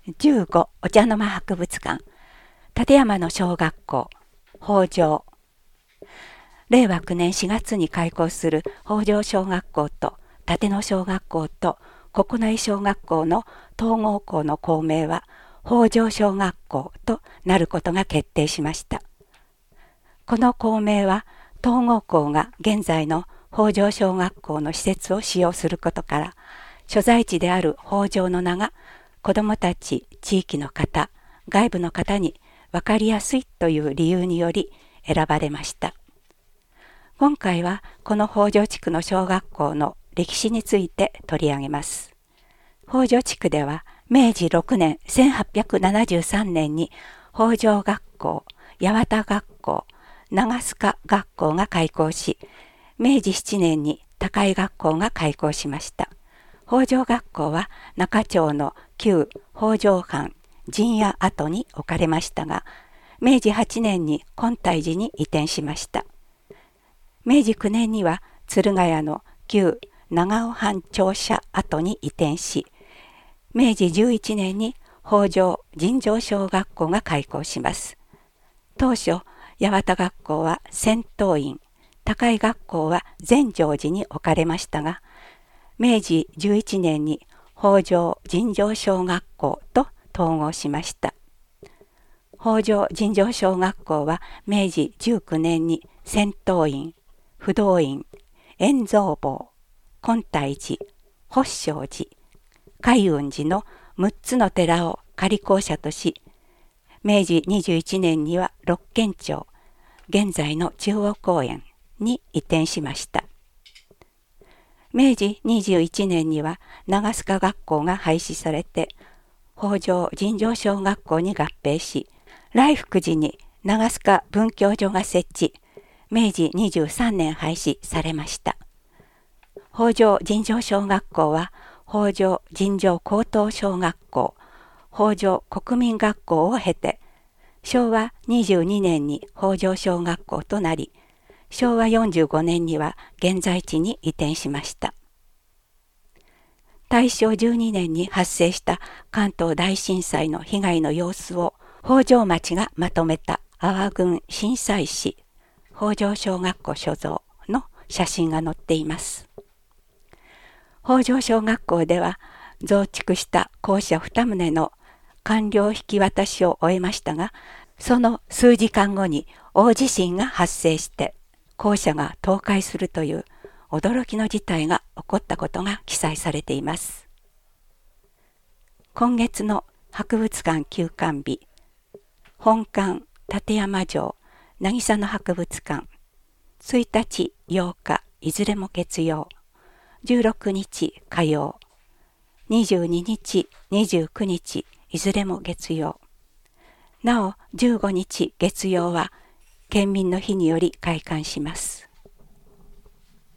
15お茶の間博物館、立山の小学校、北条。令和9年4月に開校する北条小学校と立野小学校と九重小学校の統合校の校名は北条小学校となることが決定しました。この校名は統合校が現在の北条小学校の施設を使用することから、所在地である北条の名が子どもたち、地域の方、外部の方に分かりやすいという理由により選ばれました。今回はこの北条地区の小学校の歴史について取り上げます。北条地区では明治6年1873年に北条学校、八幡学校、長須賀学校が開校し、明治7年に高井学校が開校しました。北条学校は中町の旧北条藩陣屋跡に置かれましたが、明治8年に金泰寺に移転しました。明治9年には鶴ヶ谷の旧長尾藩庁舎跡に移転し、明治11年に北条尋常小学校が開校します。当初、八幡学校は仙洞院、高井学校は善成寺に置かれましたが、明治11年に北条尋常小学校と統合しました。北条尋常小学校は明治19年に仙洞院、不動院、円蔵坊、金泰寺、法性寺、海雲寺の6つの寺を仮校舎とし、明治21年には六軒町、現在の中央公園に移転しました。明治21年には長須賀学校が廃止されて、北条尋常小学校に合併し、来福寺に長須賀文教所が設置、明治23年廃止されました。北条尋常小学校は北条尋常高等小学校、北条国民学校を経て、昭和22年に北条小学校となり、昭和45年には現在地に移転しました。大正12年に発生した関東大震災の被害の様子を北条町がまとめた阿波郡震災史北条小学校所蔵の写真が載っています。北条小学校では増築した校舎2棟の完了引き渡しを終えましたが、その数時間後に大地震が発生して校舎が倒壊するという驚きの事態が起こったことが記載されています。今月の博物館休館日、本館立山城渚の博物館、1日8日いずれも月曜、16日火曜、22日29日いずれも月曜、なお15日月曜は県民の日により開館します。